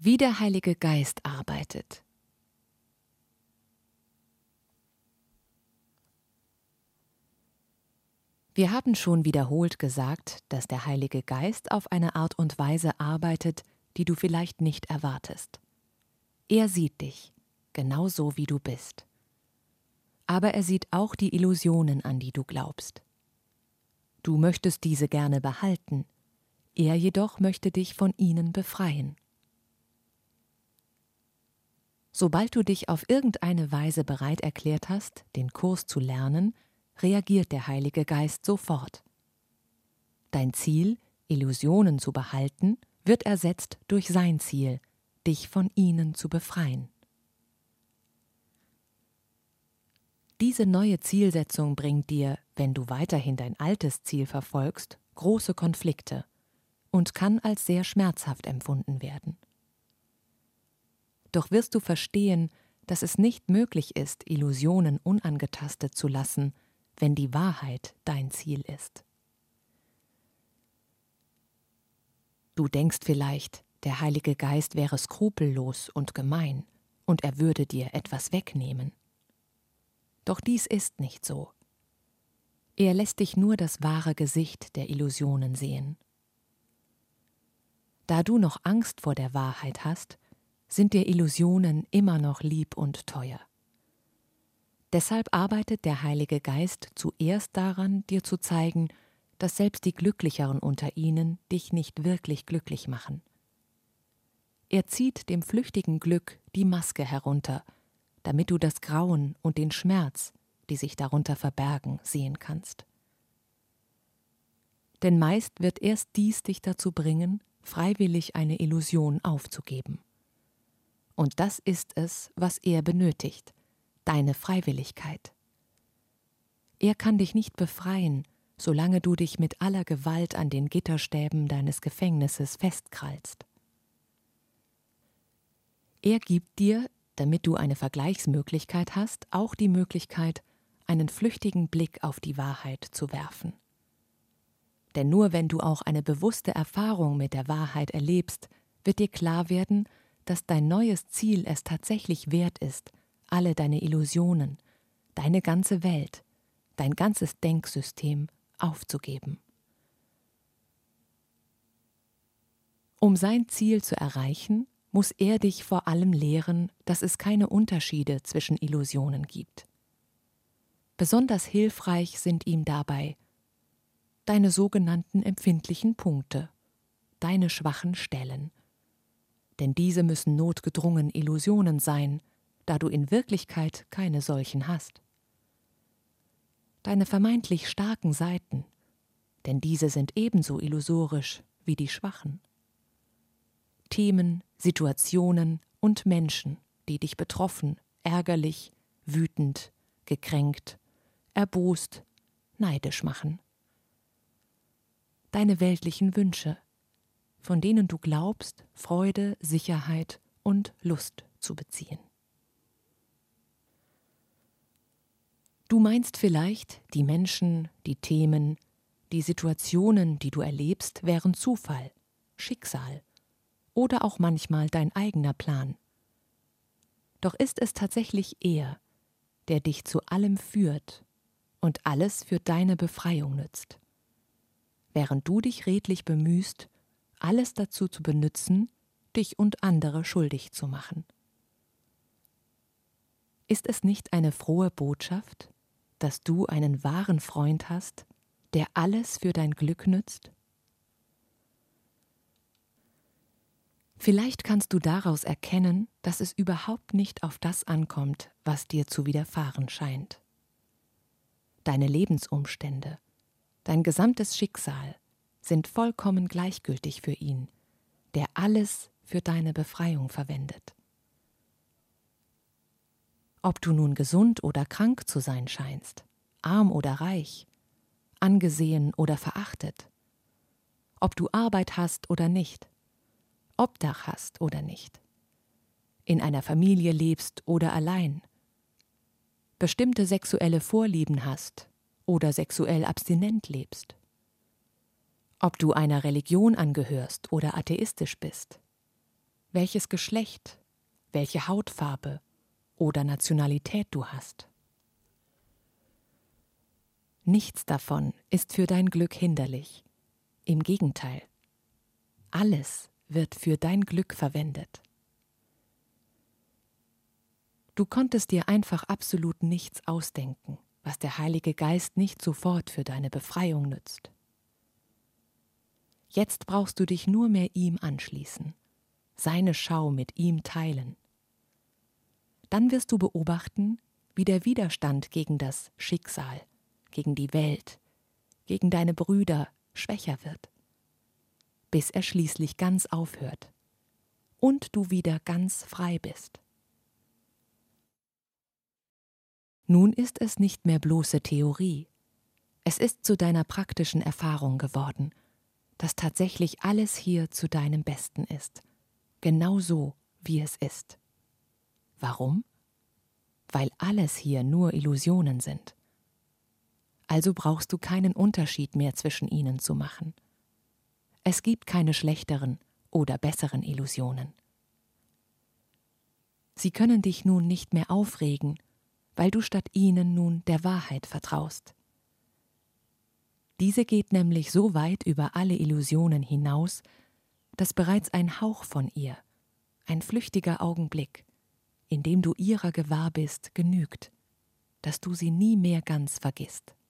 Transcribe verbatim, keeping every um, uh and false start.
Wie der Heilige Geist arbeitet. Wir haben schon wiederholt gesagt, dass der Heilige Geist auf eine Art und Weise arbeitet, die du vielleicht nicht erwartest. Er sieht dich, genauso wie du bist. Aber er sieht auch die Illusionen, an die du glaubst. Du möchtest diese gerne behalten, er jedoch möchte dich von ihnen befreien. Sobald du dich auf irgendeine Weise bereit erklärt hast, den Kurs zu lernen, reagiert der Heilige Geist sofort. Dein Ziel, Illusionen zu behalten, wird ersetzt durch sein Ziel, dich von ihnen zu befreien. Diese neue Zielsetzung bringt dir, wenn du weiterhin dein altes Ziel verfolgst, große Konflikte und kann als sehr schmerzhaft empfunden werden. Doch wirst du verstehen, dass es nicht möglich ist, Illusionen unangetastet zu lassen, wenn die Wahrheit dein Ziel ist. Du denkst vielleicht, der Heilige Geist wäre skrupellos und gemein und er würde dir etwas wegnehmen. Doch dies ist nicht so. Er lässt dich nur das wahre Gesicht der Illusionen sehen. Da du noch Angst vor der Wahrheit hast, sind dir Illusionen immer noch lieb und teuer. Deshalb arbeitet der Heilige Geist zuerst daran, dir zu zeigen, dass selbst die Glücklicheren unter ihnen dich nicht wirklich glücklich machen. Er zieht dem flüchtigen Glück die Maske herunter, damit du das Grauen und den Schmerz, die sich darunter verbergen, sehen kannst. Denn meist wird erst dies dich dazu bringen, freiwillig eine Illusion aufzugeben. Und das ist es, was er benötigt, deine Freiwilligkeit. Er kann dich nicht befreien, solange du dich mit aller Gewalt an den Gitterstäben deines Gefängnisses festkrallst. Er gibt dir, damit du eine Vergleichsmöglichkeit hast, auch die Möglichkeit, einen flüchtigen Blick auf die Wahrheit zu werfen. Denn nur wenn du auch eine bewusste Erfahrung mit der Wahrheit erlebst, wird dir klar werden, dass dein neues Ziel es tatsächlich wert ist, alle deine Illusionen, deine ganze Welt, dein ganzes Denksystem aufzugeben. Um sein Ziel zu erreichen, muss er dich vor allem lehren, dass es keine Unterschiede zwischen Illusionen gibt. Besonders hilfreich sind ihm dabei deine sogenannten empfindlichen Punkte, deine schwachen Stellen. Denn diese müssen notgedrungen Illusionen sein, da du in Wirklichkeit keine solchen hast. Deine vermeintlich starken Seiten, denn diese sind ebenso illusorisch wie die schwachen. Themen, Situationen und Menschen, die dich betroffen, ärgerlich, wütend, gekränkt, erbost, neidisch machen. Deine weltlichen Wünsche, von denen du glaubst, Freude, Sicherheit und Lust zu beziehen. Du meinst vielleicht, die Menschen, die Themen, die Situationen, die du erlebst, wären Zufall, Schicksal oder auch manchmal dein eigener Plan. Doch ist es tatsächlich er, der dich zu allem führt und alles für deine Befreiung nützt, während du dich redlich bemühst, alles dazu zu benützen, dich und andere schuldig zu machen. Ist es nicht eine frohe Botschaft, dass du einen wahren Freund hast, der alles für dein Glück nützt? Vielleicht kannst du daraus erkennen, dass es überhaupt nicht auf das ankommt, was dir zu widerfahren scheint. Deine Lebensumstände, dein gesamtes Schicksal sind vollkommen gleichgültig für ihn, der alles für deine Befreiung verwendet. Ob du nun gesund oder krank zu sein scheinst, arm oder reich, angesehen oder verachtet, ob du Arbeit hast oder nicht, Obdach hast oder nicht, in einer Familie lebst oder allein, bestimmte sexuelle Vorlieben hast oder sexuell abstinent lebst, ob du einer Religion angehörst oder atheistisch bist, welches Geschlecht, welche Hautfarbe oder Nationalität du hast. Nichts davon ist für dein Glück hinderlich. Im Gegenteil, alles wird für dein Glück verwendet. Du konntest dir einfach absolut nichts ausdenken, was der Heilige Geist nicht sofort für deine Befreiung nützt. Jetzt brauchst du dich nur mehr ihm anschließen, seine Schau mit ihm teilen. Dann wirst du beobachten, wie der Widerstand gegen das Schicksal, gegen die Welt, gegen deine Brüder schwächer wird, bis er schließlich ganz aufhört und du wieder ganz frei bist. Nun ist es nicht mehr bloße Theorie. Es ist zu deiner praktischen Erfahrung geworden, dass tatsächlich alles hier zu deinem Besten ist, genau so, wie es ist. Warum? Weil alles hier nur Illusionen sind. Also brauchst du keinen Unterschied mehr zwischen ihnen zu machen. Es gibt keine schlechteren oder besseren Illusionen. Sie können dich nun nicht mehr aufregen, weil du statt ihnen nun der Wahrheit vertraust. Diese geht nämlich so weit über alle Illusionen hinaus, dass bereits ein Hauch von ihr, ein flüchtiger Augenblick, in dem du ihrer gewahr bist, genügt, dass du sie nie mehr ganz vergisst.